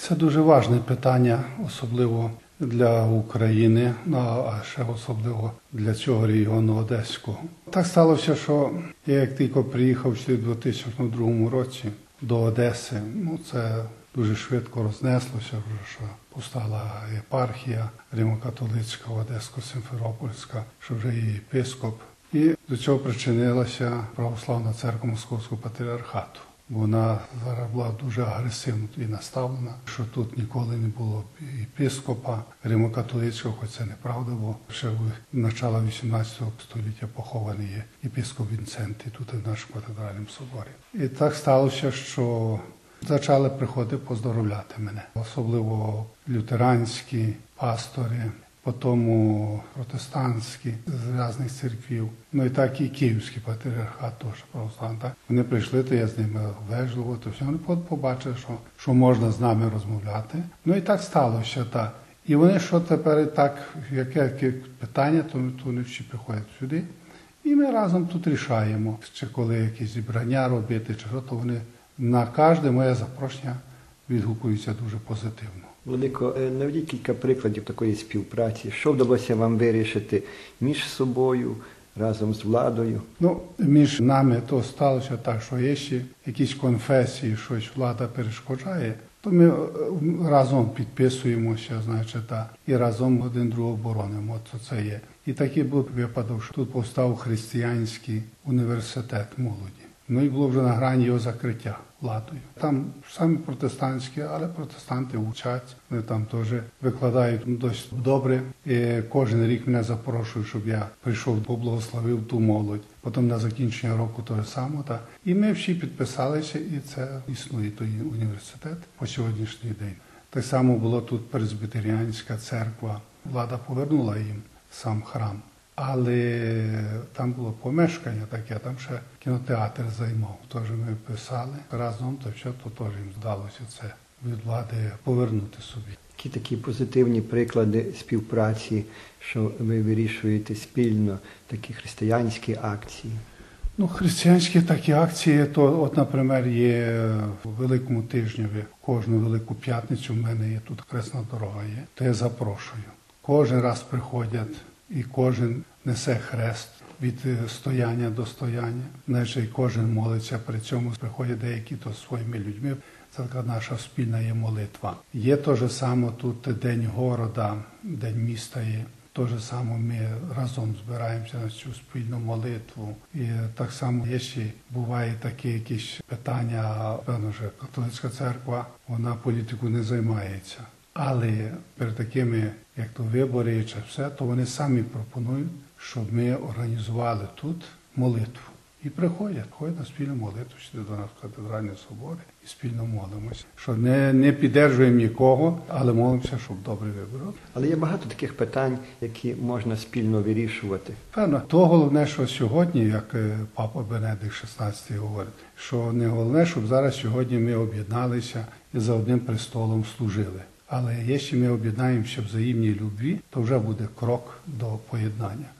Це дуже важне питання, особливо для України, а ще особливо для цього регіону Одеського. Так сталося, що я як тільки приїхав у 2002 році до Одеси, це дуже швидко рознеслося, що повстала єпархія Римо-католицька, Одесько-Симферопольська, що вже є єпископ. І до цього причинилася Православна церква Московського патріархату. Вона зараз була дуже агресивно і наставлена, що тут ніколи не було єпископа Римо-католицького, хоч це неправда, бо ще в начала 18 століття похований є єпископ Вінцент і тут в нашому катедральному соборі. І так сталося, що почали приходити поздоровляти мене, особливо лютеранські пастори, потім протестантські з різних церквів, і так і Київський патріархат теж православний. Вони прийшли, то я з ними вежливо, то все, вони побачили, що можна з нами розмовляти. І так сталося, так. І вони, що тепер так, яке питання, то вони всі приходять сюди, і ми разом тут рішаємо, чи коли якісь зібрання робити, чи що, то вони на кожне моє запрошення відгукуються дуже позитивно. Владико, наведіть кілька прикладів такої співпраці. Що вдалося вам вирішити між собою, разом з владою? Між нами то сталося так, що є ще якісь конфесії, щось влада перешкоджає, то ми разом підписуємося, і разом один другого боронимо, то це є. І такий був випадок, що тут повстав християнський університет молоді. І було вже на грані його закриття владою. Там самі протестантські, але протестанти вчать, вони там теж викладають досить добре. І кожен рік мене запрошують, щоб я прийшов, поблагословив ту молодь. Потім на закінчення року те саме. І ми всі підписалися, і це існує той університет по сьогоднішній день. Так само було тут Пресбітеріанська церква. Влада повернула їм сам храм. Але там було помешкання таке, там ще кінотеатр займав. Тож ми писали разом, то все, то теж їм здалося це від влади повернути собі. Які такі позитивні приклади співпраці, що ви вирішуєте спільно, такі християнські акції? Християнські такі акції, то, наприклад, є в Великому Тижневі, кожну Велику П'ятницю в мене є тут Хресна дорога є, то я запрошую. Кожен раз приходять. І кожен несе хрест від стояння до стояння. І кожен молиться, при цьому приходять деякі то своїми людьми. Це така наша спільна є молитва. Є те ж саме тут День города, День міста є. Те ж саме ми разом збираємося на цю спільну молитву. І так само є ще буває такі якісь питання, певно, що католицька церква, вона політику не займається. Але перед такими, як то вибори чи все, то вони самі пропонують, щоб ми організували тут молитву. І приходять на спільну молитву, сюди до нас в катедральні собори і спільно молимося. Що не піддержуємо нікого, але молимося, щоб добре вибори. Але є багато таких питань, які можна спільно вирішувати. Певно, то головне, що сьогодні, як папа Бенедикт XVI говорить, що не головне, щоб зараз сьогодні ми об'єдналися і за одним престолом служили. Але якщо ми об'єднаємося в взаємній любві, то вже буде крок до поєднання.